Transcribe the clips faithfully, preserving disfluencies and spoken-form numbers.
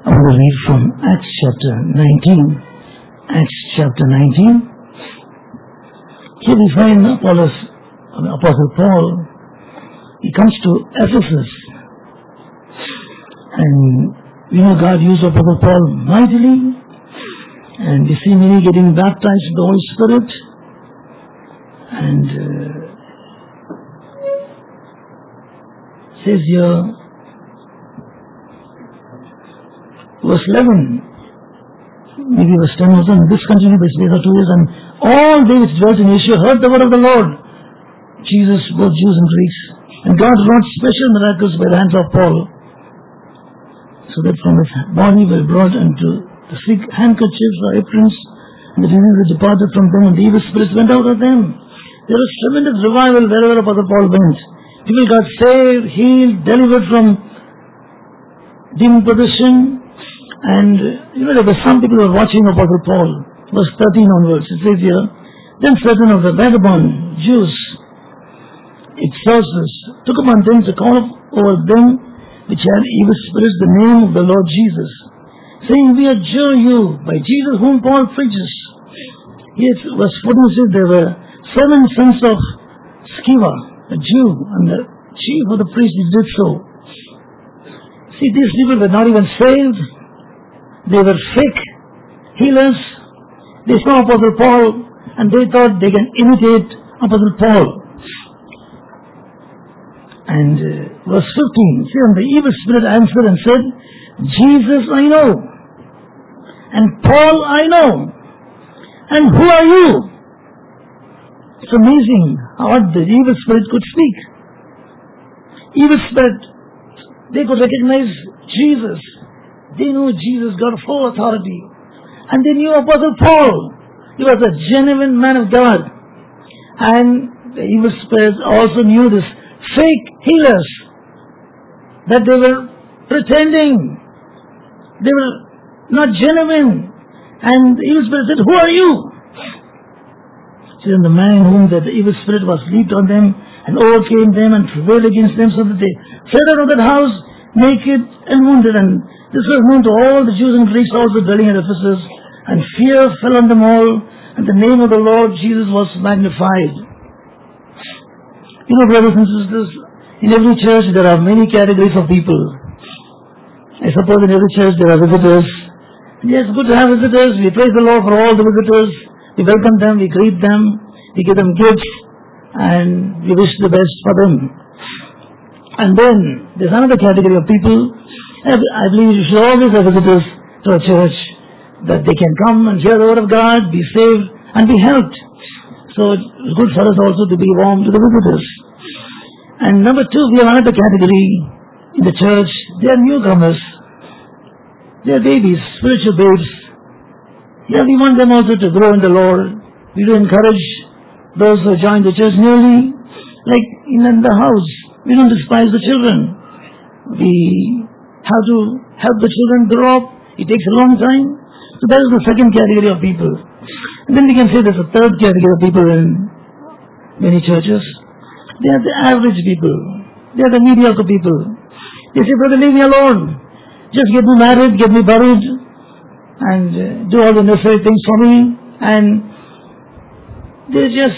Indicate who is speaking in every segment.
Speaker 1: I want to read from Acts chapter nineteen. Acts chapter nineteen. Here we find Apollos, Apostle Paul. He comes to Ephesus. And we know God used Apostle Paul mightily. And we see many getting baptized in the Holy Spirit. And uh, says here, verse eleven, maybe verse ten also, and this continued by space of two years, and all they which dwelt in Asia heard the word of the Lord, Jesus, both Jews and Greeks. And God wrought special miracles by the hands of Paul, so that from his body were brought unto the sick handkerchiefs or aprons, and the diseases departed from them, and the evil spirits went out of them. There was tremendous revival wherever Apostle Paul went. People got saved, healed, delivered from demon possession. And, you know, there were some people who were watching Apostle Paul. Verse thirteen onwards, it says here, then certain of the vagabond Jews, its sources, took upon them to call over them which had evil spirits the name of the Lord Jesus, saying, we adjure you by Jesus whom Paul preaches. Yes, verse fourteen says there were seven sons of Sceva, a Jew, and the chief of the priests did so. See, these people were not even saved. They were fake healers. They saw Apostle Paul and they thought they can imitate Apostle Paul. And uh, verse fifteen, see, and the evil spirit answered and said, Jesus I know, and Paul I know, and who are you? It's amazing how the evil spirit could speak. Evil spirit, they could recognize Jesus. They knew Jesus got full authority. And they knew Apostle Paul. He was a genuine man of God. And the evil spirits also knew this fake healers, that they were pretending. They were not genuine. And the evil spirit said, who are you? So then the man whom that the evil spirit was leaped on them and overcame them and prevailed against them, so that they fled out of that house naked and wounded. And this was known to all the Jews and Greeks also dwelling at Ephesus, and fear fell on them all, and the name of the Lord Jesus was magnified. You know, brothers and sisters, in every church there are many categories of people. I suppose in every church there are visitors. And yes, good to have visitors. We praise the Lord for all the visitors. We welcome them, we greet them, we give them gifts, and we wish the best for them. And then there's another category of people. I believe you should always have visitors to a church, that they can come and hear the word of God, be saved, and be helped. So it's good for us also to be warm to the visitors. And number two, we have another category in the church. They are newcomers. They are babies, spiritual babes. Yeah, we want them also to grow in the Lord. We do encourage those who join the church newly, like in the house. We don't despise the children. We have to help the children grow up. It takes a long time. So that is the second category of people. And then we can say there's a third category of people in many churches. They are the average people. They are the mediocre people. They say, brother, leave me alone. Just get me married, get me buried, and uh, do all the necessary things for me. And they just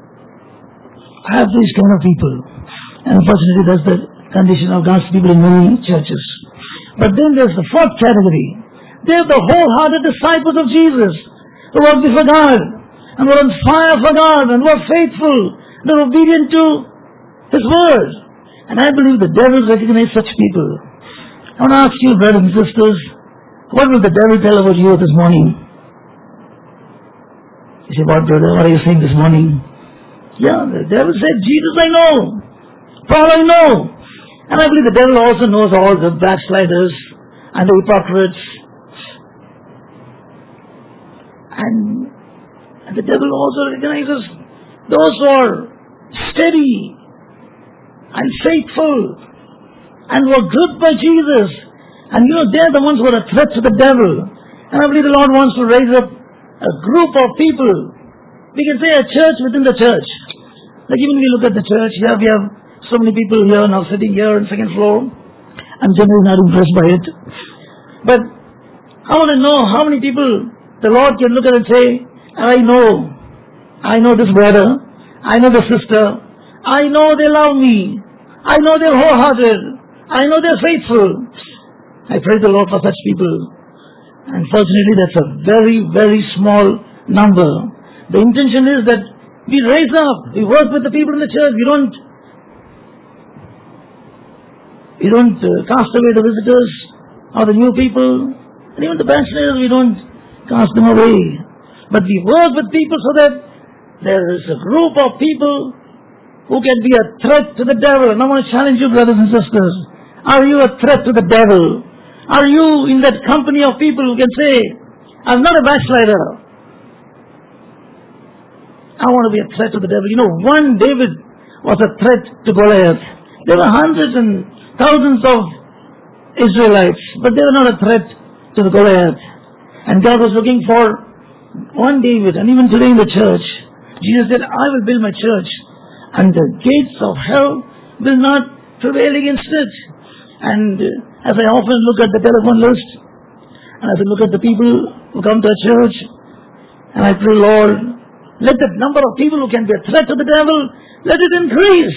Speaker 1: have these kind of people. And unfortunately, that's the condition of God's people in many churches. But then there's the fourth category. They're the wholehearted disciples of Jesus, who walk before God, and were on fire for God, and were faithful, and were obedient to His word. And I believe the devil recognizes such people. I want to ask you, brothers and sisters, what will the devil tell about you this morning? You say, what, brother, what are you saying this morning? Yeah, the devil said, Jesus I know, Paul I know. And I believe the devil also knows all the backsliders and the hypocrites. And, and the devil also recognizes those who are steady and faithful and were good by Jesus. And you know, they're the ones who are a threat to the devil. And I believe the Lord wants to raise up a group of people. We can say a church within the church. Like even we look at the church, here we have so many people here now sitting here on the second floor. I'm generally not impressed by it. But I want to know how many people the Lord can look at and say, I know, I know this brother, I know the sister, I know they love me, I know they're wholehearted, I know they're faithful. I pray the Lord for such people. Unfortunately, that's a very, very small number. The intention is that we raise up, we work with the people in the church, we don't we don't uh, cast away the visitors or the new people, and even the bachelors, we don't cast them away. But we work with people so that there is a group of people who can be a threat to the devil. And I want to challenge you, brothers and sisters. Are you a threat to the devil? Are you in that company of people who can say, I'm not a backslider, I want to be a threat to the devil? You know, one David was a threat to Goliath. There were hundreds and thousands of Israelites, but they were not a threat to the Goliath. And God was looking for one David, and even today in the church, Jesus said, I will build my church, and the gates of hell will not prevail against it. And uh, as I often look at the telephone list, and as I look at the people who come to our church, and I pray, Lord, let the number of people who can be a threat to the devil, let it increase.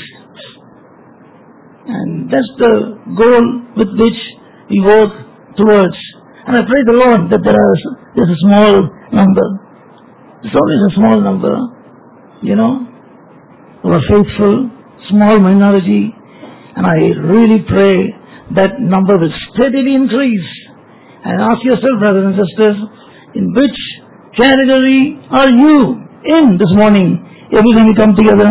Speaker 1: And that's the goal with which we work towards. And I pray the Lord that there is there's a small number. It's always a small number, you know, who are faithful, small minority. And I really pray that number will steadily increase. And ask yourself, brothers and sisters, in which category are you in this morning? Every time we come together,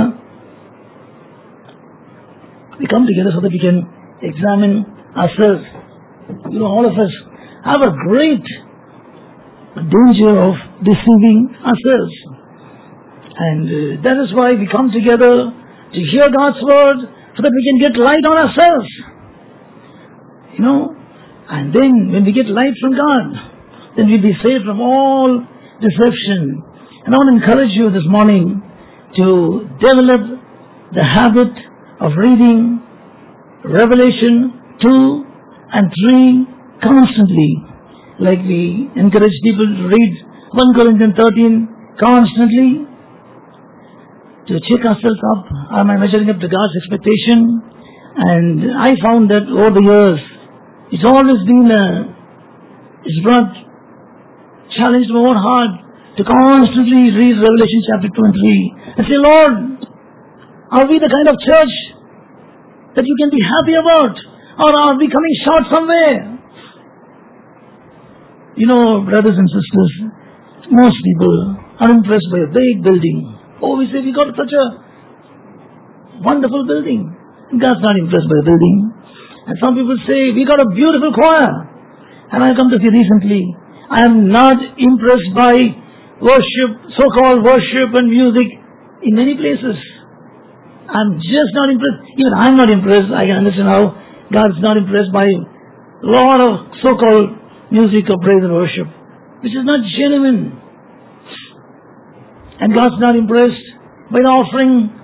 Speaker 1: we come together so that we can examine ourselves. You know, all of us have a great danger of deceiving ourselves. And uh, that is why we come together to hear God's word so that we can get light on ourselves. You know, and then when we get light from God, then we'll be saved from all deception. And I want to encourage you this morning to develop the habit of reading Revelation two and three constantly. Like we encourage people to read First Corinthians thirteen constantly, to check ourselves up. Am I measuring up to God's expectation? And I found that over the years, it's always been a, it's brought challenge to my own heart to constantly read Revelation chapter two and three and say, Lord, are we the kind of church that you can be happy about? Or are we coming short somewhere? You know, brothers and sisters, most people are impressed by a big building. Oh, we say we got such a wonderful building. God's not impressed by a building. And some people say, we got a beautiful choir. And I come to see recently, I am not impressed by worship, so-called worship and music in many places. I'm just not impressed. Even I'm not impressed. I can understand how God's not impressed by a lot of so-called music of praise and worship, which is not genuine. And God's not impressed by the offering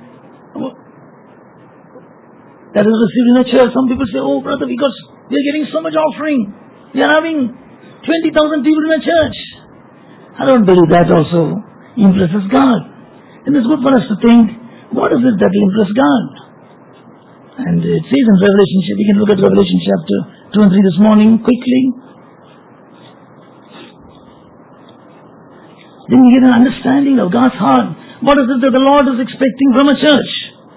Speaker 1: that is received in the church. Some people say, oh brother, because we are getting so much offering. We are having twenty thousand people in the church. I don't believe that also impresses God. And it's good for us to think, what is it that will impress God? And it says in Revelation, we can look at Revelation chapter two and three this morning quickly. Then you get an understanding of God's heart. What is it that the Lord is expecting from a church?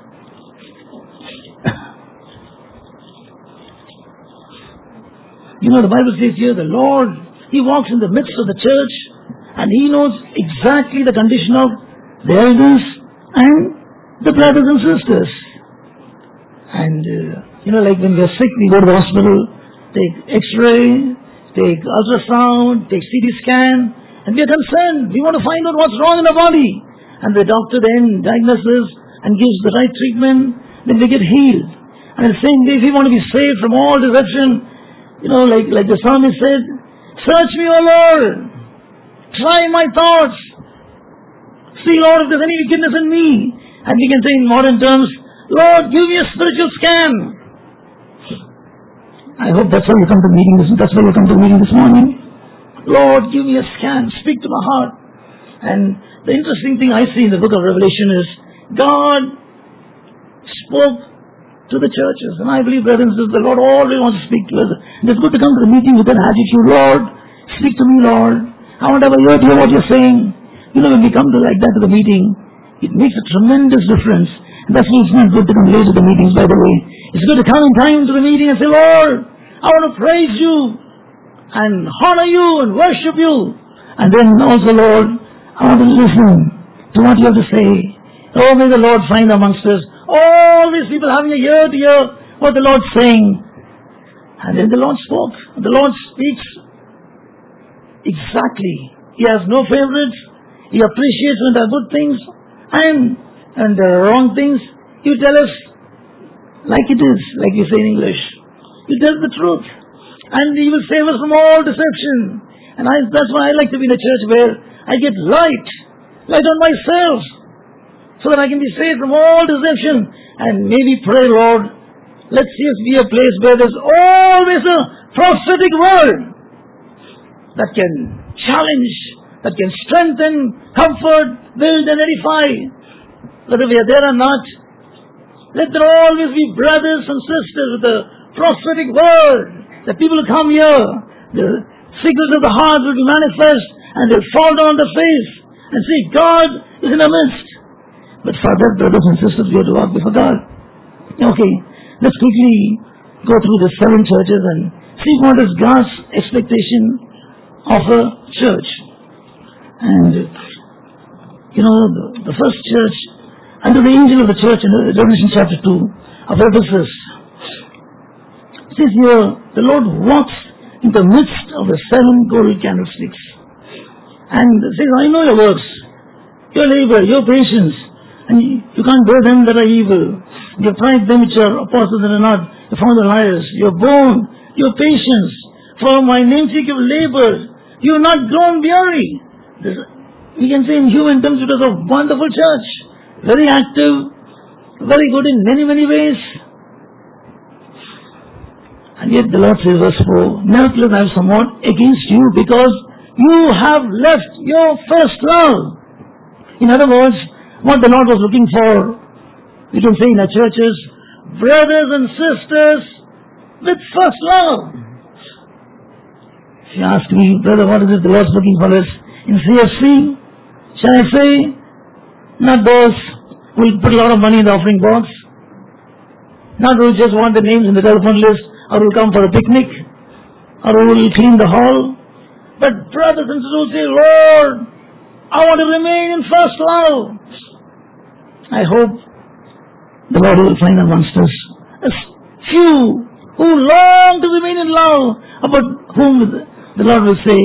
Speaker 1: You know, the Bible says here, the Lord, He walks in the midst of the church and He knows exactly the condition of the elders and the brothers and sisters. And, uh, you know, like when we are sick, we go to the hospital, take x-ray, take ultrasound, take C T scan, and we are concerned. We want to find out what's wrong in the body. And the doctor then diagnoses and gives the right treatment. Then we get healed. And the same way, if we want to be saved from all deception, you know, like, like the psalmist said, search me, O Lord. Try my thoughts. See, Lord, if there's any wickedness in me. And we can say in modern terms, Lord, give me a spiritual scan. I hope that's why you come to meeting this, that's why you come to meeting this morning. Lord, give me a scan, speak to my heart. And the interesting thing I see in the book of Revelation is God spoke to the churches. And I believe, brothers and sisters, the Lord always wants to speak to us. And it's good to come to the meeting with that attitude. Lord, speak to me, Lord. I want to have a ear to hear what you're saying. You know, when we come to like that to the meeting, it makes a tremendous difference. And that's why it's not good to come late to the meetings, by the way. It's good to come in time to the meeting and say, Lord, I want to praise you and honor you and worship you. And then also, Lord, I want to listen to what you have to say. Oh, may the Lord find amongst us all these people having a ear to hear what the Lord's saying. And then the Lord spoke. The Lord speaks exactly. He has no favorites. He appreciates when there are good things and, and there are wrong things. He will tell us like it is, like we say in English. He tells the truth. And He will save us from all deception. And I, that's why I like to be in a church where I get light. Light on myself. So that I can be saved from all deception. And maybe pray, Lord, let's see us be a place where there's always a prophetic word that can challenge, that can strengthen, comfort, build and edify. Whether we are there or not, let there always be brothers and sisters with a prophetic word, that people will come here, the secrets of the heart will be manifest, and they'll fall down on their face and see God is in our midst. But for that, brothers and sisters, we have to walk before God. Okay, let's quickly go through the seven churches and see what is God's expectation of a church. And, you know, the, the first church, under the angel of the church in Revelation chapter two of Ephesus, it says here, the Lord walks in the midst of the seven golden candlesticks. And says, I know your works, your labor, your patience, and you, you can't bear them that are evil. You have tried them which are apostles and are not, you found the liars. You have borne your patience. For my namesake you have labored. You have not grown weary. This, we can say in human terms, it was a wonderful church. Very active, very good in many, many ways. And yet the Lord says, verse four, nevertheless I have somewhat against you, because you have left your first love. In other words, what the Lord was looking for, we can say in our churches, brothers and sisters with first love. If you ask me, brother, what is it the Lord's looking for us in C F C? Shall I say, not those who will put a lot of money in the offering box, not who just want the names in the telephone list, or will come for a picnic, or who will clean the hall, but brothers and sisters who say, Lord, I want to remain in first love. I hope the Lord will find amongst us a few who long to remain in love, about whom the Lord will say,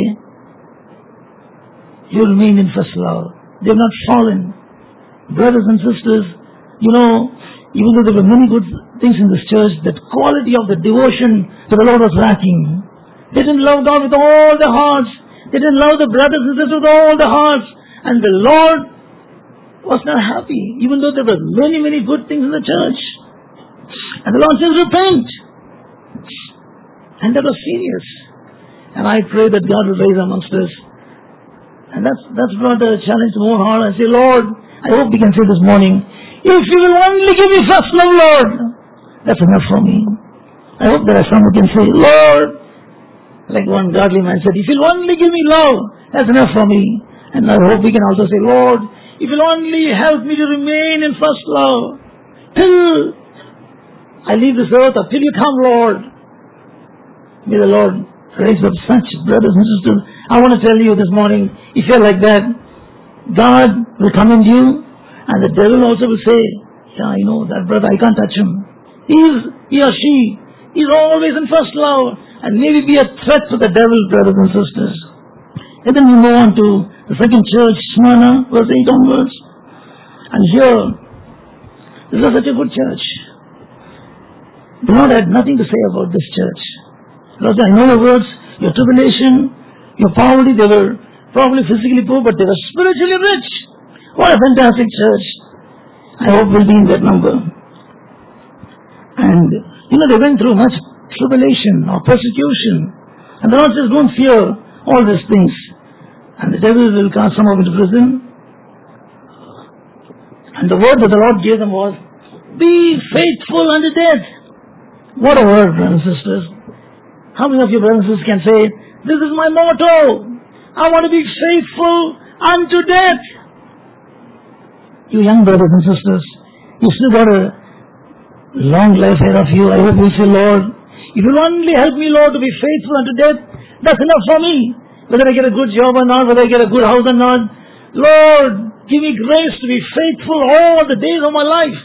Speaker 1: you remain in first love. They have not fallen. Brothers and sisters, you know, even though there were many good things in this church, that quality of the devotion to the Lord was lacking. They didn't love God with all their hearts. They didn't love the brothers and sisters with all their hearts. And the Lord was not happy, even though there were many, many good things in the church. And the Lord says, repent. And that was serious. And I pray that God will raise amongst us. And that's that's brought a challenge to more heart. I say, Lord, I hope we can say this morning, if you will only give me first love, Lord, that's enough for me. I hope there are some who can say, Lord, like one godly man said, if you'll only give me love, that's enough for me. And I hope we can also say, Lord, if you'll only help me to remain in first love till I leave this earth, or till you come, Lord. May the Lord raise up such brothers and sisters. I want to tell you this morning, if you're like that, God will commend you, and the devil also will say, yeah, I know that brother, I can't touch him. He is, he or she, is always in first love, and maybe be a threat to the devil, brothers and sisters. And then we move on to the second church, Smyrna, verse eight onwards. And here, this is such a good church. The Lord had nothing to say about this church. Lord, I know your words, your tribulation, your poverty. They were probably physically poor, but they were spiritually rich. What a fantastic church. I hope we'll be in that number. And, you know, they went through much tribulation or persecution. And the Lord says, don't fear all these things. And the devil will cast some of them into prison. And the word that the Lord gave them was, be faithful unto death. What a word, brothers and sisters. How many of you brothers and sisters can say, this is my motto. I want to be faithful unto death. You young brothers and sisters, you still got a long life ahead of you. I hope you say, Lord, if you only help me, Lord, to be faithful unto death, that's enough for me. Whether I get a good job or not, whether I get a good house or not, Lord, give me grace to be faithful all the days of my life.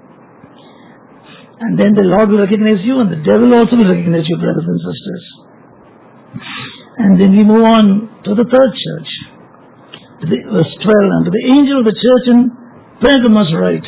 Speaker 1: And then the Lord will recognize you, and the devil also will recognize you, brothers and sisters. And then we move on to the third church. Verse twelve, and to the angel of the church in Pergamos write,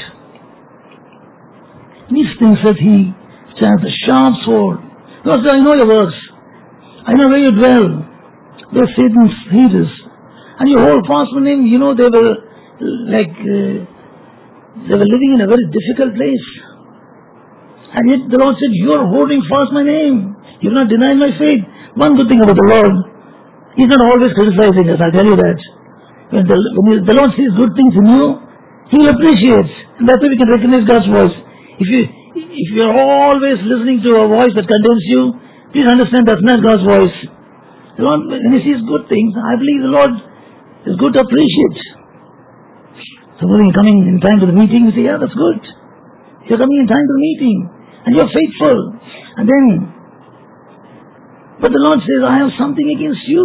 Speaker 1: these things said he, which has a sharp sword. Lord, I know your works. I know where you dwell, where Satan's seat is. And you hold fast my name. You know they were like, uh, they were living in a very difficult place. And yet the Lord said, you are holding fast my name. You have not denied my faith. One good thing about the Lord, He's not always criticizing us, I'll tell you that. When the, when the Lord sees good things in you, He will appreciate. And that's why we can recognize God's voice. If you if you are always listening to a voice that condemns you, please understand that's not God's voice. The Lord, when He sees good things, I believe the Lord is good to appreciate. So when you're coming in time to the meeting, you say, yeah, that's good. You're coming in time to the meeting. And you're faithful. And then, but the Lord says, I have something against you.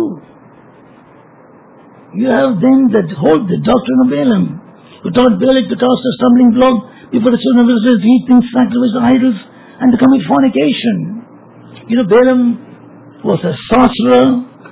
Speaker 1: You have them that hold the doctrine of Balaam, who taught Balak to cast a stumbling block before the children of Israel to eat things sacrificed to idols and to commit fornication. You know, Balaam was a sorcerer,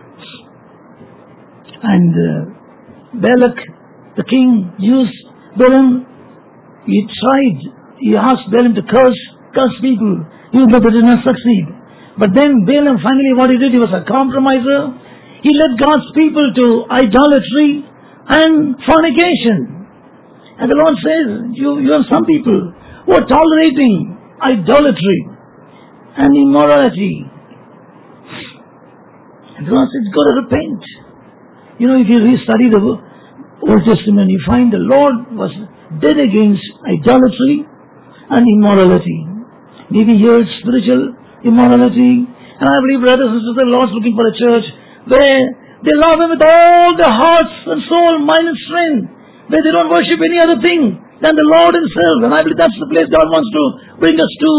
Speaker 1: and uh, Balak, the king, used Balaam. He tried, he asked Balaam to curse, curse people, even though they did not succeed. But then Balaam finally what he did, he was a compromiser. He led God's people to idolatry and fornication. And the Lord says, you, you have some people who are tolerating idolatry and immorality. And the Lord says, you've got to repent. You know, if you re-study the Old Testament, you find the Lord was dead against idolatry and immorality. Maybe here it's spiritual immorality. And I believe, brothers and sisters, the Lord's looking for a church where they love Him with all their hearts and soul, mind and strength. Where they don't worship any other thing than the Lord Himself. And I believe that's the place God wants to bring us to.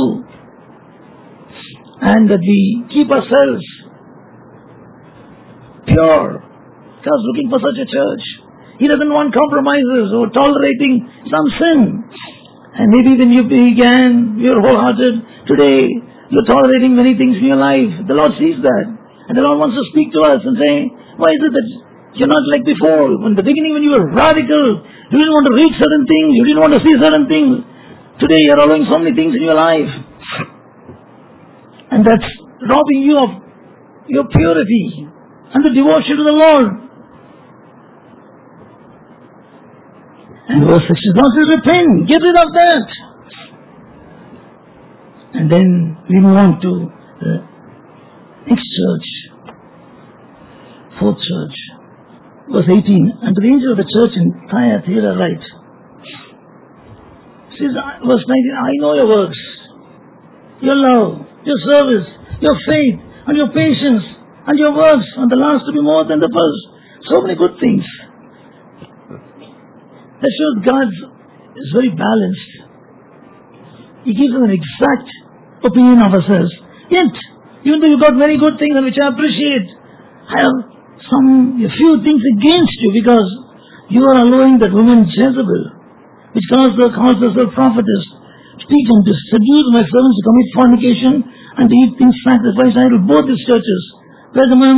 Speaker 1: And that we keep ourselves pure. God's looking for such a church. He doesn't want compromises or tolerating some sin. And maybe when you began, you're wholehearted. Today, you're tolerating many things in your life. The Lord sees that. And the Lord wants to speak to us and say, why is it that you're not like before? In the beginning when you were radical, you didn't want to read certain things, you didn't want to see certain things. Today you're allowing so many things in your life. And that's robbing you of your purity and the devotion to the Lord. And verse six God says, repent, get rid of that. And then we move on to the next church, fourth church, verse eighteen. And to the angel of the church in Thyatira write, says, verse nineteen, I know your works, your love, your service, your faith, and your patience, and your works, and the last to be more than the first. So many good things. That shows God is very balanced. He gives us an exact opinion of ourselves. Yet, even though you've got very good things and which I appreciate, I have some, a few things against you because you are allowing that woman Jezebel, which calls, her, calls herself prophetess, speak and to seduce my servants to commit fornication and to eat things sacrificed idol. Both these churches, Pergamum,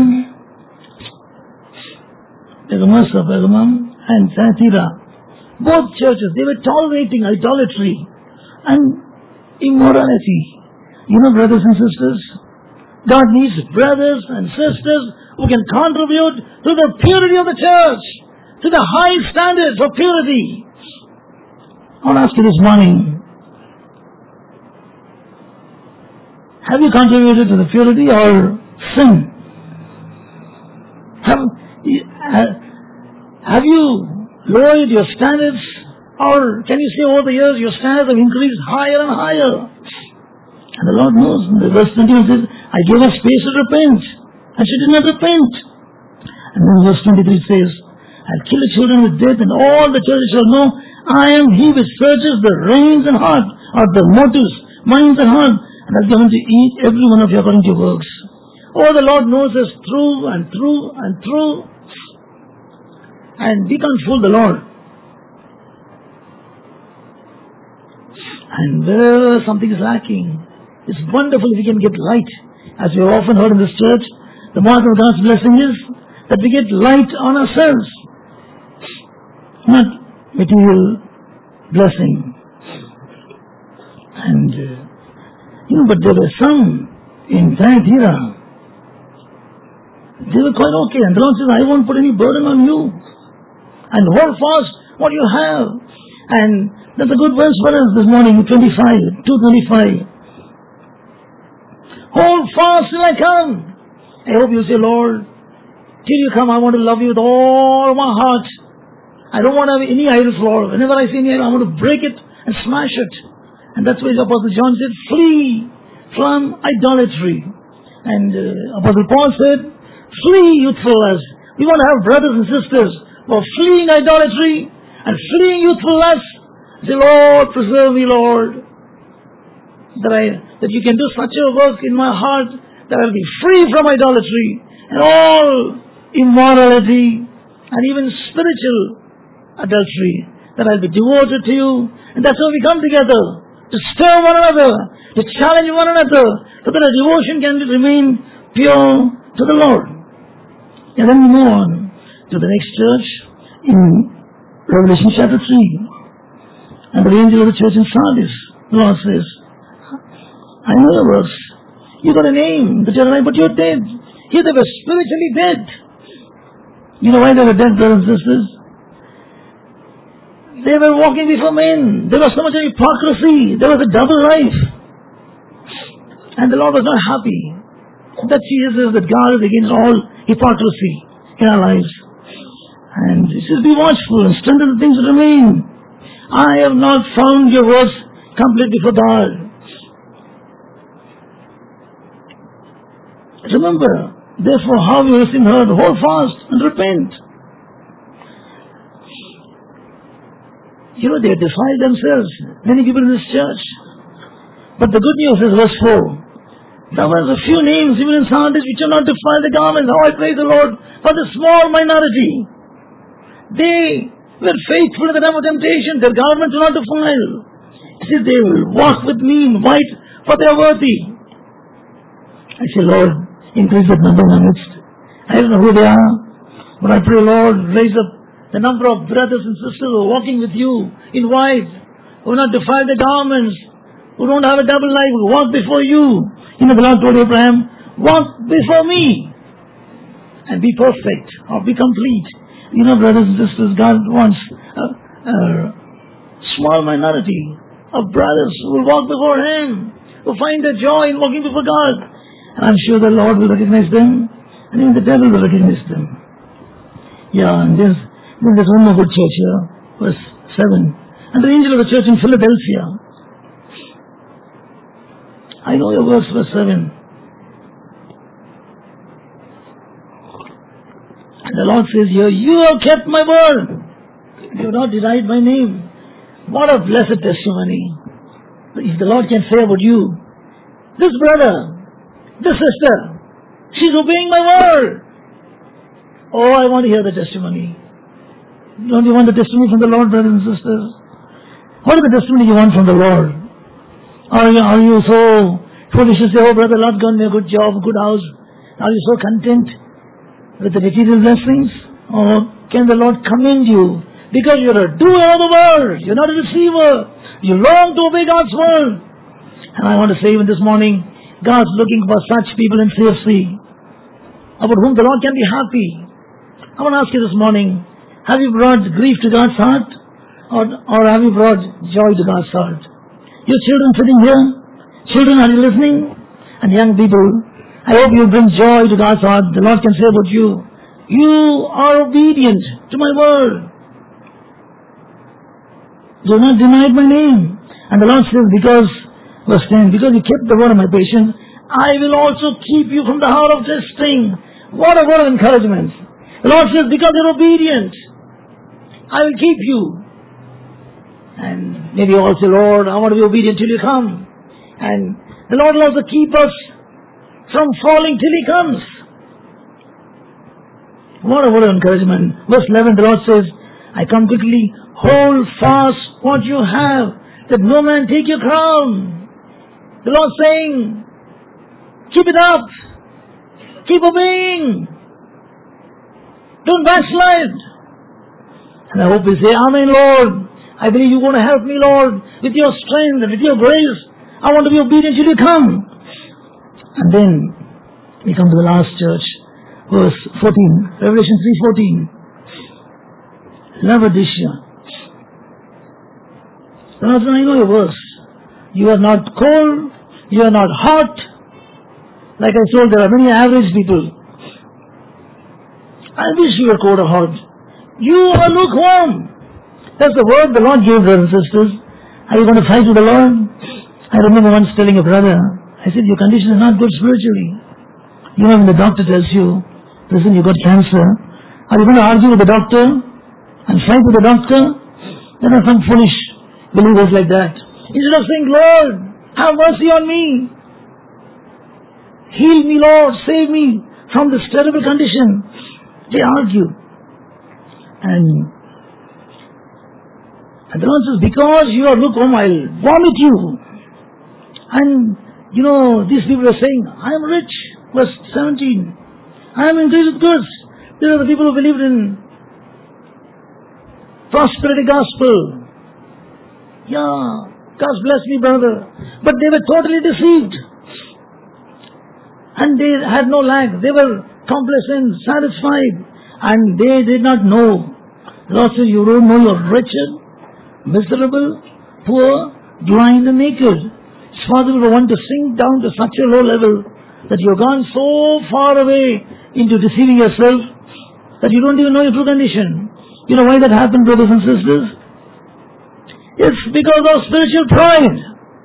Speaker 1: Pergamos, Pergamum and Thyatira, both churches, they were tolerating idolatry and immorality. You know, brothers and sisters, God needs brothers and sisters who can contribute to the purity of the church, to the high standards of purity. I want to ask you this morning, Have you contributed to the purity or sin? Have, have you lowered your standards? Or can you say over the years your standards have increased higher and higher? And the Lord knows. In the verse twenty-one says, I gave her space to repent. And she did not repent. And then verse twenty-three says, I'll kill the children with death, and all the churches shall know I am He which searches the reins and heart, or the motives, minds and heart, and I'll give unto each every one of you according to your works. Oh, the Lord knows us through and through and through. And we can't fool the Lord. And wherever something is lacking, it's wonderful if we can get light. As we have often heard in this church, the mark of God's blessing is that we get light on ourselves. Not material blessing. And, uh, you know, but there were some in Thyatira. They were quite okay. And the Lord says, I won't put any burden on you. And hold fast what you have. And that's a good verse for us this morning, twenty-five, two twenty-five. Hold fast till I come. I hope you say, Lord, till you come, I want to love you with all my heart. I don't want to have any idols, Lord. Whenever I see any idol, I want to break it and smash it. And that's why the Apostle John said, flee from idolatry. And uh, Apostle Paul said, flee youthful lust. We want to have brothers and sisters who are fleeing idolatry and fleeing youthful lust. Say, Lord, preserve me, Lord. That I, that you can do such a work in my heart that I'll be free from idolatry and all immorality and even spiritual adultery. That I'll be devoted to you. And that's how we come together. To stir one another. To challenge one another. So that our devotion can remain pure to the Lord. And then we move on to the next church in Revelation chapter three. And the angel of the church in Sardis, the Lord says, I know your works. You got a name that you're alive, but you're dead. Here they were spiritually dead. You know why they were dead, brothers and sisters? They were walking before men. There was so much of hypocrisy. There was a double life. And the Lord was not happy. That Jesus says that God is against all hypocrisy in our lives. And He says, be watchful and strengthen the things that remain. I have not found your works complete before God. Remember, therefore, how you have seen heard, hold fast and repent. You know, they have defiled themselves, many people in this church. But the good news is verse four. There were a few names, even in Sardis, which are not defiled the garments. How I praise the Lord for the small minority. They were faithful in the time of temptation. Their garments are not defiled. He said, they will walk with me in white, for they are worthy. I say, Lord, increase that number in our midst. I don't know who they are, but I pray, Lord, raise up the number of brothers and sisters who are walking with you in white, who will not defile their garments, who don't have a double life, who walk before you. You know, the Lord told Abraham, walk before me and be perfect or be complete. You know, brothers and sisters, God wants a, a small minority of brothers who will walk before Him, who find their joy in walking before God. And I'm sure the Lord will recognize them, and even the devil will recognize them. Yeah, and there's, then there's one more good church here, verse seven. And the angel of the church in Philadelphia. I know your works, verse seven. And the Lord says here, you have kept my word. You have not denied my name. What a blessed testimony. If the Lord can say about you, this brother, this sister, she's obeying my word. Oh, I want to hear the testimony. Don't you want the testimony from the Lord, brothers and sisters? What is the testimony you want from the Lord? Are you, are you so foolish to say, oh brother, Lord God, me a good job, good house. Are you so content with the material blessings? Or can the Lord commend you because you're a doer of the word, you're not a deceiver, you long to obey God's word? And I want to say even this morning, God's looking for such people in C F C about whom the Lord can be happy. I want to ask you this morning, have you brought grief to God's heart? Or, or have you brought joy to God's heart? Your children sitting here, children, are you listening? And young people, I hope you bring joy to God's heart. The Lord can say about you, you are obedient to my word. Do not deny my name. And the Lord says, because, verse ten, because you kept the word of my patience, I will also keep you from the hour of testing. What a word of encouragement. The Lord says, because you're obedient, I will keep you. And maybe you all say, Lord, I want to be obedient till you come. And the Lord will also keep us from falling till He comes. What a word of encouragement. Verse eleven, the Lord says, I come quickly, hold fast what you have, that no man take your crown. The Lord saying, keep it up. Keep obeying. Don't backslide. And I hope you say, Amen, Lord. I believe you're going to help me, Lord, with your strength and with your grace. I want to be obedient till you come. And then we come to the last church, verse fourteen, Revelation three fourteen. Laodicea. The Lord says, I know your verse. You are not cold, you are not hot. Like I told, there are many average people. I wish you were cold or hot. You are lukewarm. That's the word the Lord gave, brothers and sisters. Are you going to fight with the Lord? I remember once telling a brother, I said, your condition is not good spiritually. You know, when the doctor tells you, listen, you got cancer, are you going to argue with the doctor and fight with the doctor? There are some foolish believers like that. Instead of saying, Lord, have mercy on me. Heal me, Lord, save me from this terrible condition. They argue. And, and the Lord says, because you are lukewarm, I'll vomit you. And, you know, these people are saying, I am rich. Verse seventeen. I am increased with goods. These are the people who believed in prosperity gospel. Yeah, God bless me, brother. But they were totally deceived. And they had no lack. They were complacent, satisfied. And they did not know. The Lord says, you don't know you're wretched, miserable, poor, blind and naked. It's possible for one to sink down to such a low level that you've gone so far away into deceiving yourself that you don't even know your true condition. You know why that happened, brothers and sisters? It's because of spiritual pride.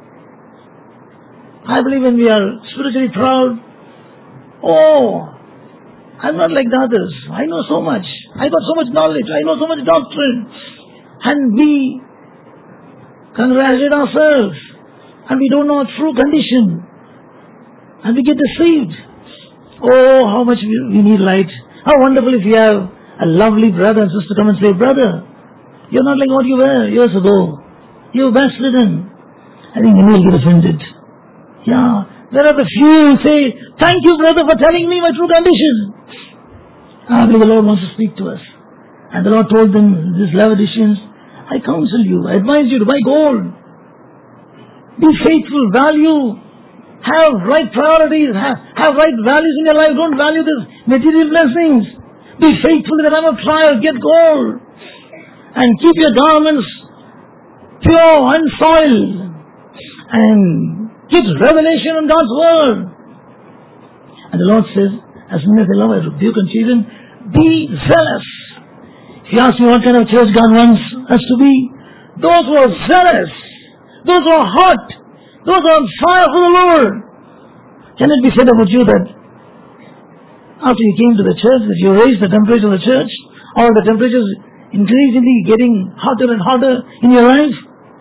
Speaker 1: I believe when we are spiritually proud, oh, I'm not like the others. I know so much. I got so much knowledge. I know so much doctrine. And we congratulate ourselves. And we don't know our true condition. And we get deceived. Oh, how much we, we need light. How wonderful if you have a lovely brother and sister come and say, brother, you're not like what you were years ago. You're backslidden. I think we will get offended. Yeah. There are the few who say, thank you, brother, for telling me my true condition. I believe the Lord wants to speak to us. And the Lord told them, these Laodiceans, I counsel you, I advise you to buy gold. Be faithful, value, have right priorities, have, have right values in your life. Don't value these material blessings. Be faithful in the time of trial, get gold. And keep your garments pure, unsoiled. And get revelation on God's word. And the Lord says, as soon as they love, I rebuke and chasten, be zealous. If you ask me what kind of church God wants us to be, those who are zealous, those who are hot, those who are on fire for the Lord. Can it be said about you that after you came to the church, that you raised the temperature of the church, or the temperature is increasingly getting hotter and hotter in your life?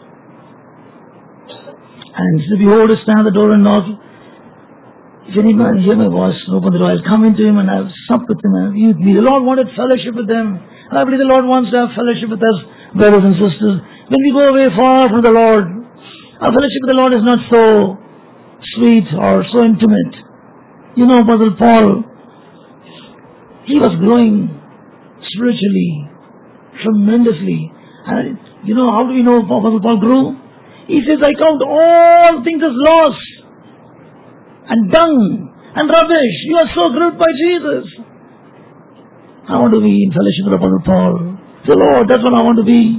Speaker 1: And so behold, I stand at the door and knock. If any man hear my voice, open the door, I'll come into him and I'll sup with him and eat me. The Lord wanted fellowship with them. And I believe the Lord wants to have fellowship with us, brothers and sisters. When we go away far from the Lord, our fellowship with the Lord is not so sweet or so intimate. You know, Apostle Paul, he was growing spiritually, tremendously. And you know, how do we know Apostle Paul grew? He says, I count all things as loss and dung and rubbish. You are so gripped by Jesus. I want to be in fellowship with Apostle Paul. Say, Lord, that's what I want to be.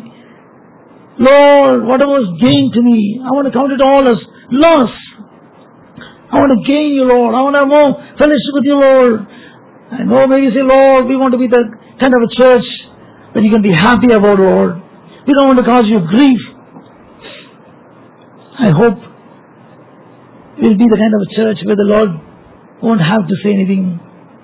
Speaker 1: Lord, whatever was gained to me, I want to count it all as loss. I want to gain you, Lord. I want to have more fellowship with you, Lord. I know maybe you say, Lord, we want to be the kind of a church that you can be happy about, Lord. We don't want to cause you grief. I hope we'll be the kind of a church where the Lord won't have to say anything.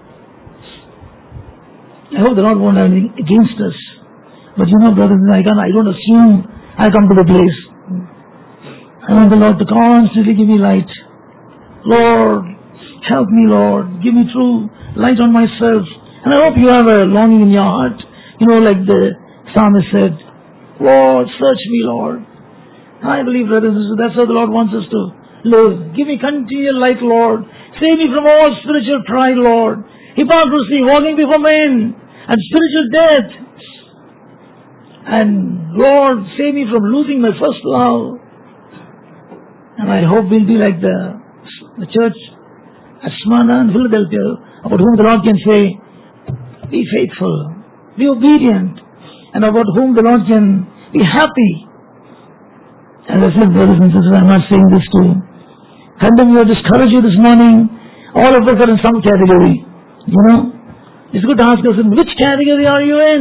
Speaker 1: I hope the Lord won't have anything against us. But you know, brothers, I can't, I don't assume I come to the place. I want the Lord to constantly give me light. Lord, help me, Lord. Give me true light on myself. And I hope you have a longing in your heart. You know, like the psalmist said, Lord, search me, Lord. I believe, brothers and sisters, that's how the Lord wants us to live. Give me continual light, Lord. Save me from all spiritual pride, Lord. Hypocrisy, walking before men, and spiritual death. And Lord, save me from losing my first love. And I hope we'll be like the, the church at Smyrna and Philadelphia, about whom the Lord can say, be faithful, be obedient, and about whom the Lord can be happy. As I said, brothers and sisters, I'm not saying this to condemn you or discourage you this morning. All of us are in some category. You know, it's good to ask us, which category are you in?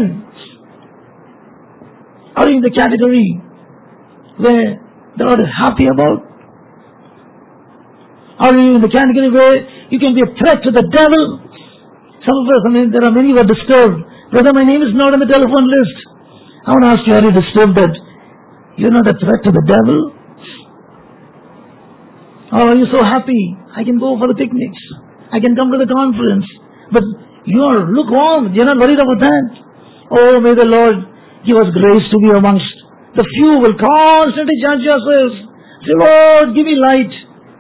Speaker 1: Are you in the category where the Lord is happy about? Are you in the category where you can be a threat to the devil? Some of us, I mean, there are many who are disturbed. Brother, my name is not on the telephone list. I want to ask you, are you disturbed that you're not a threat to the devil? Or are you so happy? I can go for the picnics. I can come to the conference. But you are lukewarm. You're not worried about that. Oh, may the Lord give us grace to be amongst the few who will constantly judge yourselves. Say, Lord, give me light.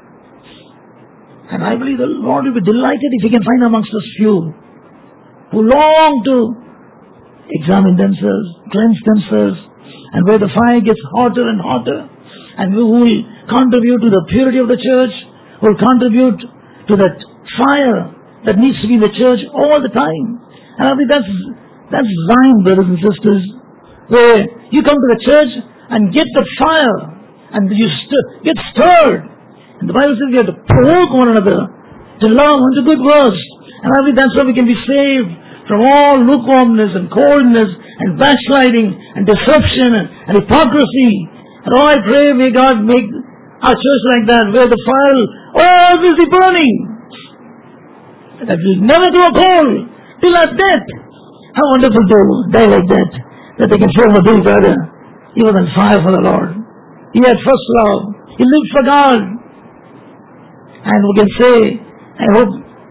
Speaker 1: And I believe the Lord will be delighted if He can find amongst us few who long to examine themselves, cleanse themselves, and where the fire gets hotter and hotter, and who will contribute to the purity of the church, who will contribute to that fire that needs to be in the church all the time. And I think that's, that's Zion, brothers and sisters, where you come to the church and get the fire, and you st- get stirred. And the Bible says we have to provoke one another to love unto good works. And I think that's how we can be saved from all lukewarmness and coldness and backsliding and deception and, and hypocrisy. And oh, I pray, may God make our church like that, where the fire will always be burning. That will never grow cold till our death. How wonderful to die like that. That they can say, oh, dear brother, he was on fire for the Lord. He had first love. He lived for God. And we can say, I hope,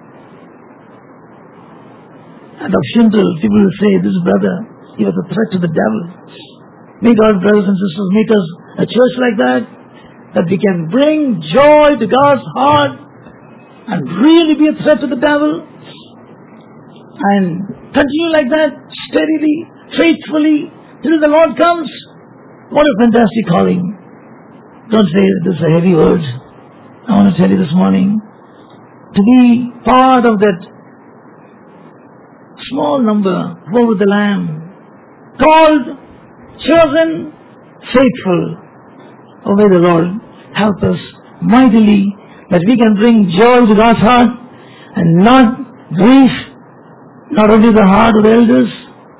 Speaker 1: and of Shindle, people will say, this brother, he was a threat to the devil. May God, brothers and sisters, make us a church like that, that we can bring joy to God's heart and really be a threat to the devil, and continue like that, steadily, faithfully, till the Lord comes. What a fantastic calling. Don't say this is a heavy word. I want to tell you this morning, to be part of that small number, born with the Lamb, called, chosen, faithful. Oh, may the Lord help us mightily, that we can bring joy to God's heart and not grief, not only the heart of the elders,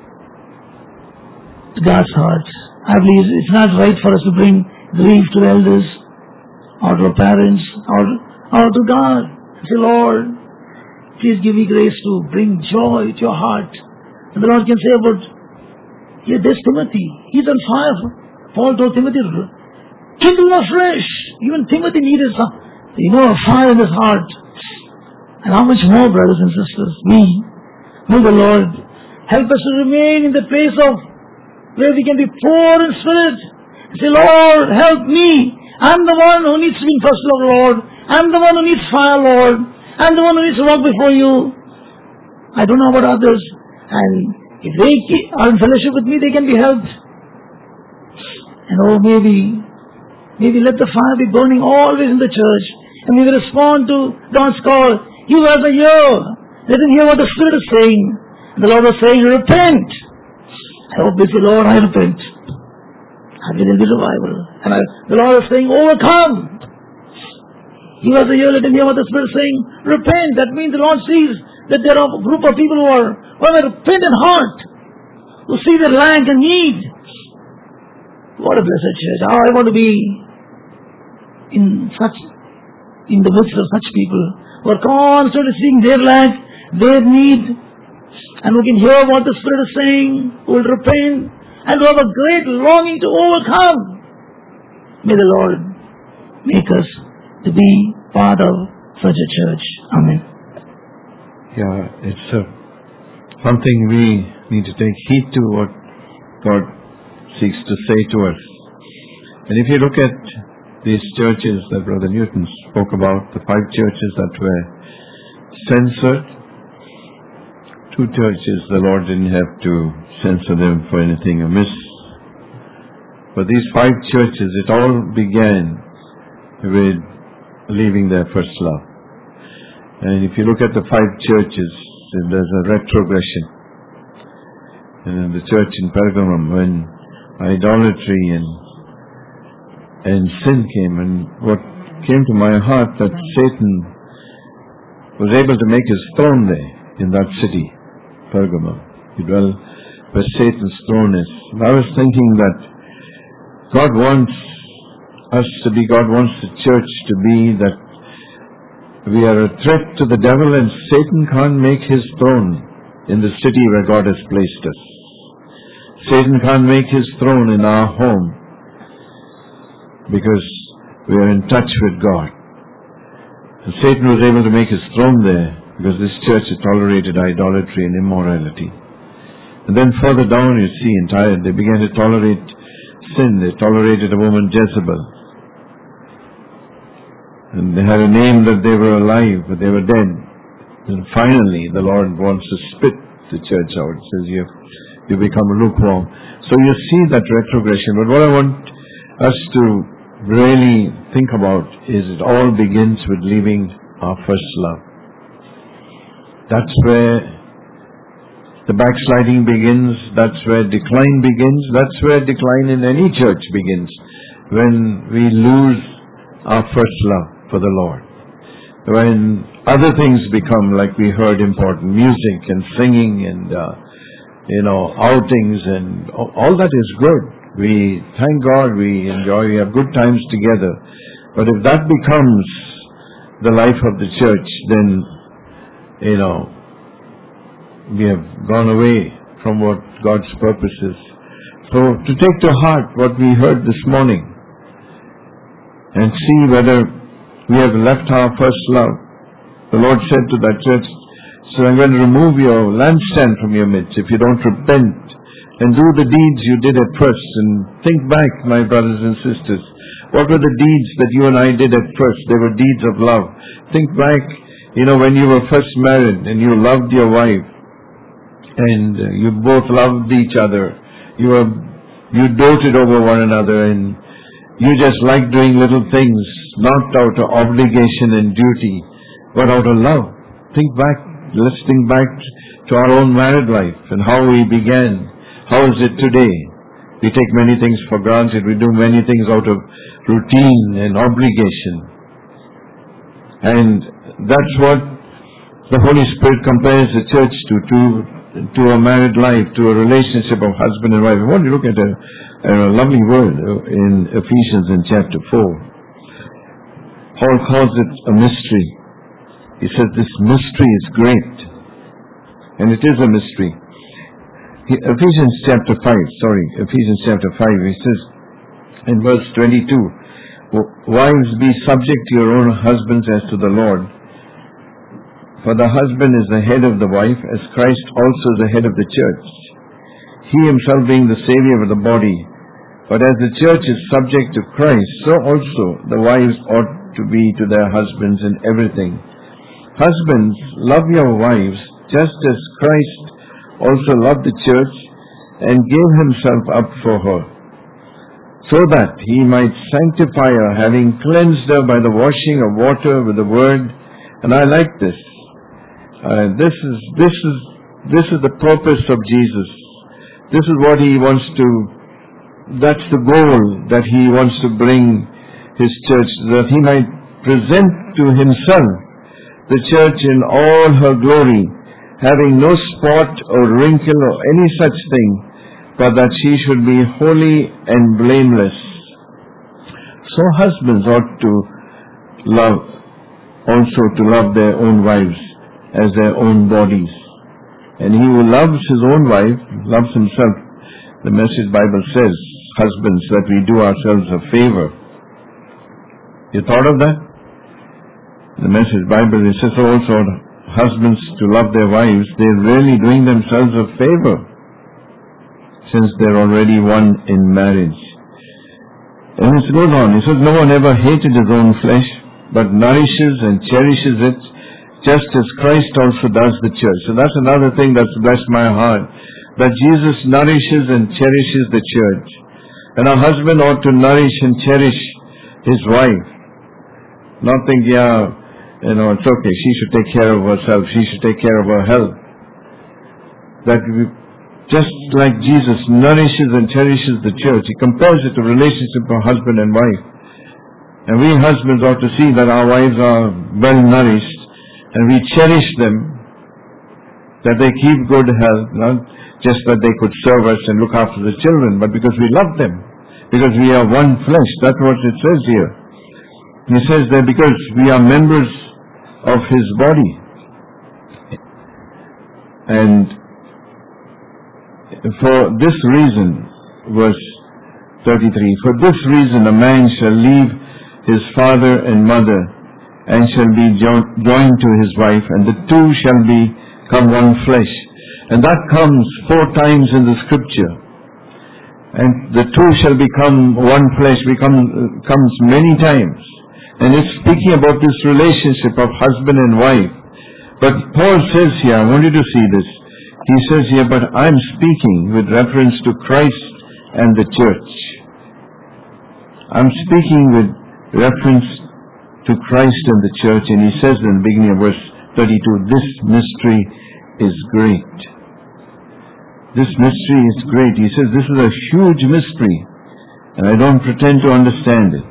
Speaker 1: to God's heart. I believe it's not right for us to bring grief to the elders, or to our parents, or, or to God. Say, Lord, please give me grace to bring joy to your heart. And the Lord can say about, yeah, there's Timothy. He's on fire. Paul told Timothy, kindle afresh. Even Timothy needed some, you know, a fire in his heart. And how much more, brothers and sisters, we, may the Lord help us to remain in the place of where we can be poor in spirit. Say, Lord, help me. I'm the one who needs to be in first love, Lord. I'm the one who needs fire, Lord. I'm the one who needs to walk before you. I don't know about others. And if they are in fellowship with me, they can be helped. And oh, maybe, maybe let the fire be burning always in the church. And we will respond to God's call. You have a ear. Let him hear what the Spirit is saying. And the Lord was saying, repent. I hope they say, Lord, I repent. I will be revival. And I, the Lord is saying, overcome. Give us the ear, let him hear what the Spirit is saying. Repent. That means the Lord sees that there are a group of people who are, who have a repentant heart, who see their lack and need. What a blessed church. How I want to be in such, in the midst of such people who are constantly seeing their lack, their need, and who can hear what the Spirit is saying, who will repent, and who have a great longing to overcome. May the Lord make us to be part of such a church. Amen.
Speaker 2: Yeah, it's uh, something we need to take heed to what God seeks to say to us. And if you look at these churches that Brother Newton spoke about, the five churches that were censored, two churches the Lord didn't have to censor them for anything amiss. But these five churches, it all began with leaving their first love. And if you look at the five churches, there's a retrogression. And in the church in Pergamum, when idolatry and and sin came, and what came to my heart that Satan was able to make his throne there in that city, Pergamum. He dwelt where Satan's throne is. And I was thinking that God wants us to be, God wants the church to be that we are a threat to the devil, and Satan can't make his throne in the city where God has placed us. Satan can't make his throne in our home because we are in touch with God. And Satan was able to make his throne there because this church had tolerated idolatry and immorality. And then further down you see in Tyre, they began to tolerate sin. They tolerated a woman, Jezebel. And they had a name that they were alive, but they were dead. And finally, the Lord wants to spit the church out. He says, you, you become lukewarm. So you see that retrogression. But what I want us to really think about is it all begins with leaving our first love. That's where the backsliding begins. That's where decline begins. That's where decline in any church begins. When we lose our first love for the Lord. When other things become, like we heard, important, music and singing and, uh, you know, outings and all that is good. We thank God, we enjoy, we have good times together. But if that becomes the life of the church, then, you know, we have gone away from what God's purpose is. So to take to heart what we heard this morning and see whether we have left our first love. The Lord said to that church, so I'm going to remove your lampstand from your midst if you don't repent and do the deeds you did at first. And think back, my brothers and sisters, what were the deeds that you and I did at first? They were deeds of love. Think back, you know, when you were first married and you loved your wife and you both loved each other. You were, you doted over one another and you just liked doing little things, not out of obligation and duty, but out of love. Think back, let's think back to our own married life and how we began. How is it today? We take many things for granted. We do many things out of routine and obligation. And that's what the Holy Spirit compares the church to, to, to a married life, to a relationship of husband and wife. I want to look at a, a lovely word in Ephesians in chapter four. Paul calls it a mystery. He says this mystery is great. And it is a mystery. He, Ephesians chapter five, sorry, Ephesians chapter five, he says in verse twenty-two, wives, be subject to your own husbands as to the Lord. For the husband is the head of the wife, as Christ also is the head of the church. He himself being the Savior of the body. But as the church is subject to Christ, so also the wives ought to be to their husbands in everything. Husbands, love your wives, just as Christ also loved the church and gave himself up for her, so that he might sanctify her, having cleansed her by the washing of water with the word. And I like this. Uh, this is this is this is the purpose of Jesus. This is what he wants to. That's the goal that he wants to bring his church, that he might present to himself the church in all her glory, having no spot or wrinkle or any such thing, but that she should be holy and blameless. So husbands ought to love, also to love their own wives as their own bodies. And he who loves his own wife loves himself. The Message Bible says, husbands, that we do ourselves a favor. You thought of that? The Message Bible, it says also, husbands to love their wives, they're really doing themselves a favor, since they're already one in marriage. And it goes on, it says, no one ever hated his own flesh, but nourishes and cherishes it, just as Christ also does the church. So that's another thing that's blessed my heart, that Jesus nourishes and cherishes the church. And a husband ought to nourish and cherish his wife. Not think, yeah, you know, it's okay, she should take care of herself, she should take care of her health. That we, just like Jesus nourishes and cherishes the church, he compares it to a relationship of husband and wife. And we husbands ought to see that our wives are well nourished, and we cherish them, that they keep good health, not just that they could serve us and look after the children, but because we love them, because we are one flesh. That's what it says here. He says that because we are members of his body. And for this reason, verse thirty-three, for this reason a man shall leave his father and mother, and shall be jo- joined to his wife, and the two shall become one flesh. And that comes four times in the scripture. And the two shall become one flesh, become, uh, comes many times. And it's speaking about this relationship of husband and wife. But Paul says here, I want you to see this. He says here, but I'm speaking with reference to Christ and the church. I'm speaking with reference to Christ and the church. And he says in the beginning of verse thirty-two, this mystery is great. This mystery is great. He says this is a huge mystery, and I don't pretend to understand it.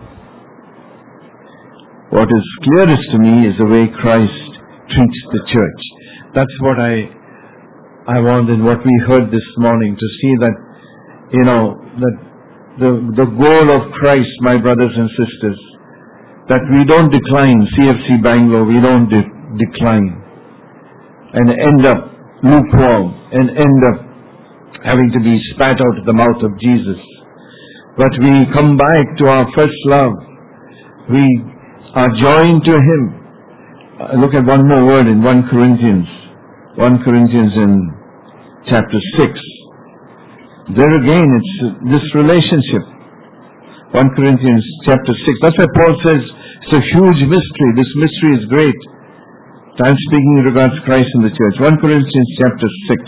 Speaker 2: What is clearest to me is the way Christ treats the church. That's what I I want in what we heard this morning, to see that, you know, that the, the goal of Christ, my brothers and sisters, that we don't decline, C F C Bangalore, we don't de- decline and end up lukewarm and end up having to be spat out of the mouth of Jesus. But we come back to our first love. We are joined to him. Uh, look at one more word in First Corinthians. First Corinthians in chapter six. There again, it's uh, this relationship. First Corinthians chapter six. That's why Paul says it's a huge mystery. This mystery is great. I'm speaking in regards to Christ and the church. First Corinthians chapter six,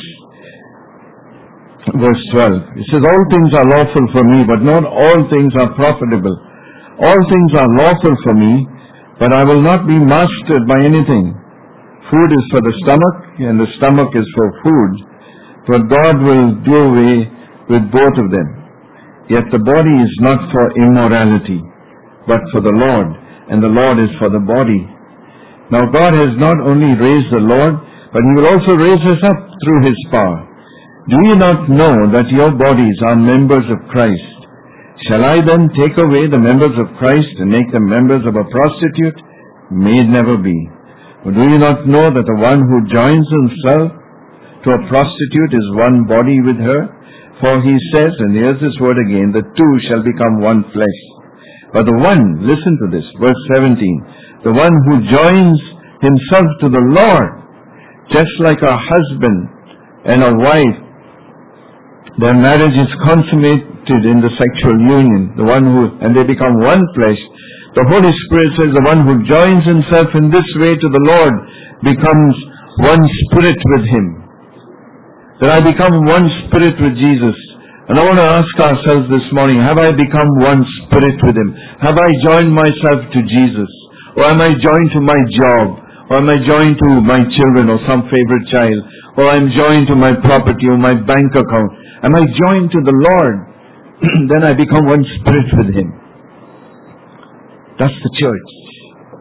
Speaker 2: verse twelve. It says, all things are lawful for me, but not all things are profitable. All things are lawful for me, but I will not be mastered by anything. Food is for the stomach, and the stomach is for food. For God will do away with both of them. Yet the body is not for immorality, but for the Lord, and the Lord is for the body. Now God has not only raised the Lord, but he will also raise us up through his power. Do you not know that your bodies are members of Christ? Shall I then take away the members of Christ and make them members of a prostitute? May it never be. Or do you not know that the one who joins himself to a prostitute is one body with her? For he says, and here's this word again, the two shall become one flesh. But the one, listen to this, verse seventeen, the one who joins himself to the Lord, just like a husband and a wife, their marriage is consummated in the sexual union, the one who, and they become one flesh. The Holy Spirit says the one who joins himself in this way to the Lord becomes one spirit with him. That I become one spirit with Jesus. And I want to ask ourselves this morning, have I become one spirit with him? Have I joined myself to Jesus? Or am I joined to my job? Or am I joined to my children or some favorite child? Or I'm joined to my property or my bank account? Am I joined to the Lord? Then I become one spirit with him. That's the church.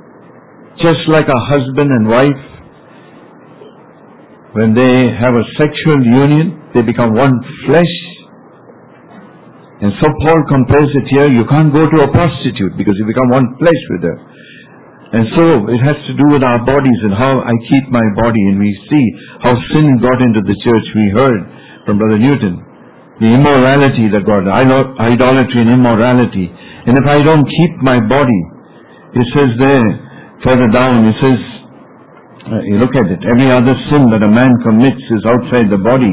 Speaker 2: just like a husband and wife, when they have a sexual union, they become one flesh. And so Paul compares it here. You can't go to a prostitute because you become one flesh with her. And so it has to do with our bodies and how I keep my body. And we see how sin got into the church. We heard from Brother Newton. The immorality that got, idolatry and immorality. And if I don't keep my body, it says there, further down, it says, uh, you look at it, every other sin that a man commits is outside the body.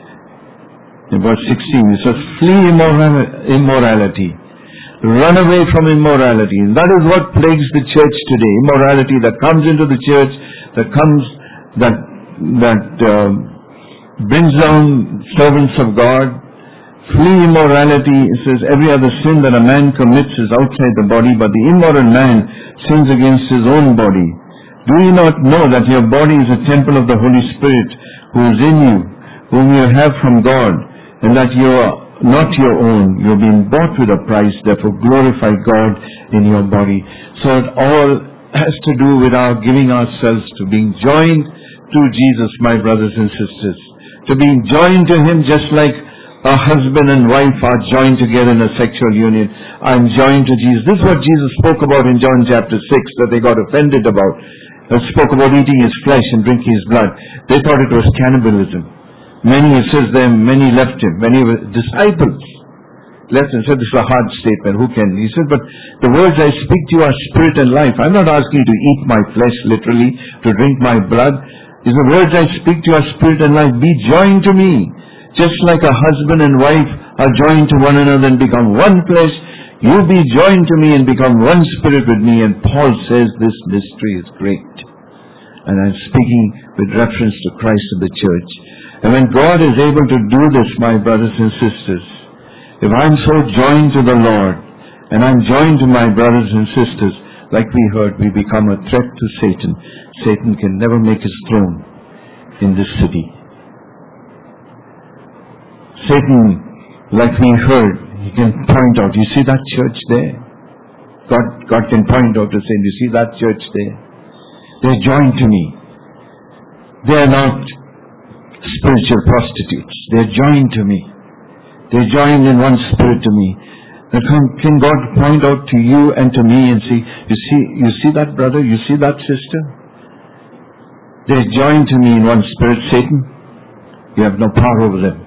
Speaker 2: In verse sixteen, it says, flee immorality. Run away from immorality. And that is what plagues the church today. Immorality that comes into the church, that comes, that, that uh, brings down servants of God. Flee immorality. It says, every other sin that a man commits is outside the body, but the immoral man sins against his own body. Do you not know that your body is a temple of the Holy Spirit who is in you, whom you have from God, and that you are not your own? You have been bought with a price, therefore glorify God in your body. So it all has to do with our giving ourselves to being joined to Jesus, my brothers and sisters. To being joined to Him just like a husband and wife are joined together in a sexual union. I'm joined to Jesus. This is what Jesus spoke about in John chapter six that they got offended about. He spoke about eating His flesh and drinking His blood. They thought it was cannibalism. Many, it says them, many left Him. Many disciples left Him. Said, this is a hard statement. Who can? He said, but the words I speak to you are spirit and life. I'm not asking you to eat my flesh literally, to drink my blood. Is the words I speak to you are spirit and life. Be joined to me. Just like a husband and wife are joined to one another and become one flesh, you be joined to me and become one spirit with me. And Paul says this mystery is great. And I'm speaking with reference to Christ and the church. And when God is able to do this, my brothers and sisters, if I'm so joined to the Lord, and I'm joined to my brothers and sisters, like we heard, we become a threat to Satan. Satan can never make his throne in this city. Satan, like we heard, he can point out, you see that church there? God, God can point out to Satan, you see that church there? They're joined to me. They're not spiritual prostitutes. They're joined to me. They're joined in one spirit to me. And can, can God point out to you and to me and say, you see, you see that brother? You see that sister? They're joined to me in one spirit. Satan, you have no power over them.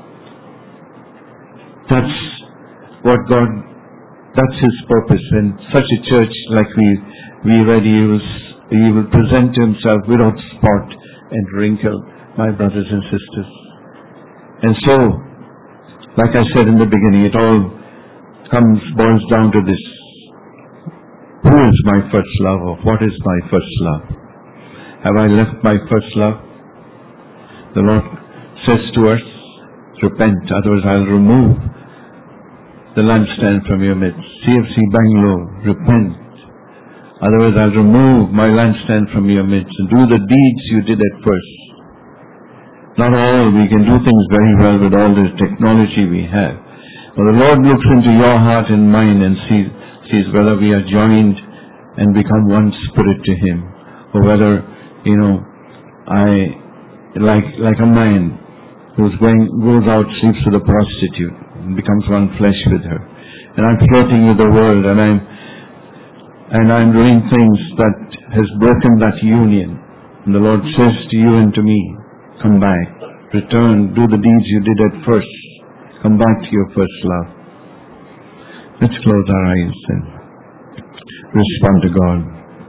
Speaker 2: That's what God, that's His purpose. When such a church like we, we read, He will, He will present Himself without spot and wrinkle, my brothers and sisters. And so, like I said in the beginning, it all comes, boils down to this. Who is my first love, or what is my first love? Have I left my first love? The Lord says to us, repent, otherwise I'll remove the lampstand from your midst. C F C Bangalore, repent. Otherwise I'll remove my lampstand from your midst and do the deeds you did at first. Not all, we can do things very well with all this technology we have. But the Lord looks into your heart and mind and sees, sees whether we are joined and become one spirit to Him. Or whether, you know, I, like, like a man who's going, goes out, sleeps with a prostitute, and becomes one flesh with her. And I'm flirting with the world, and I'm, and I'm doing things that has broken that union. And the Lord says to you and to me, come back, return, do the deeds you did at first. Come back to your first love. Let's close our eyes and respond to God.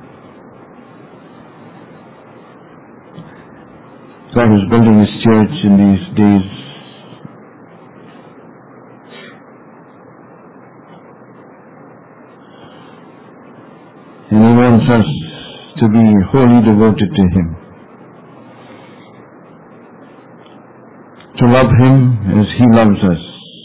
Speaker 2: God is building His church in these days. And He wants us to be wholly devoted to Him. To love Him as He loves us.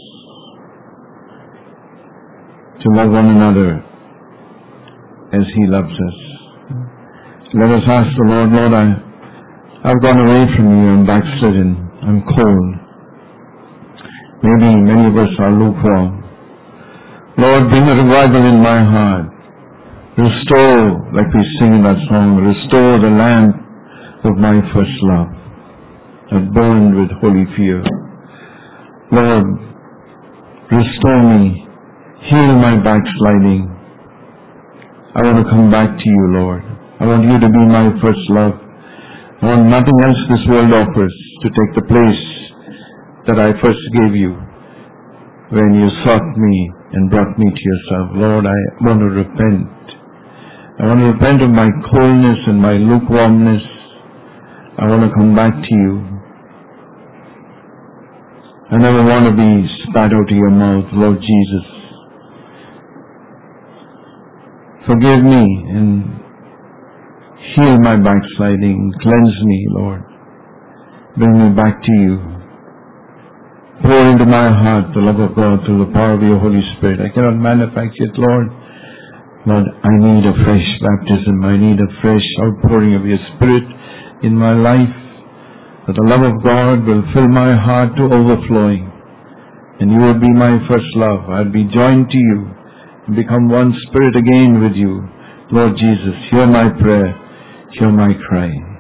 Speaker 2: To love one another as He loves us. Let us ask the Lord, Lord, I, I've gone away from You, I'm backslidden, I'm cold. Maybe many of us are lukewarm. Lord, bring a revival in my heart. Restore, like we sing in that song, restore the lamp of my first love that burned with holy fear. Lord, restore me, heal my backsliding. I want to come back to you, Lord. I want you to be my first love. I want nothing else this world offers to take the place that I first gave you when you sought me and brought me to yourself. Lord, I want to repent. I want to repent of my coldness and my lukewarmness. I want to come back to you. I never want to be spat out of your mouth, Lord Jesus. Forgive me and heal my backsliding. Cleanse me, Lord. Bring me back to you. Pour into my heart the love of God through the power of your Holy Spirit. I cannot manufacture it, Lord. Lord, I need a fresh baptism. I need a fresh outpouring of your Spirit in my life, that the love of God will fill my heart to overflowing, and you will be my first love. I'll be joined to you and become one spirit again with you. Lord Jesus, hear my prayer, hear my cry.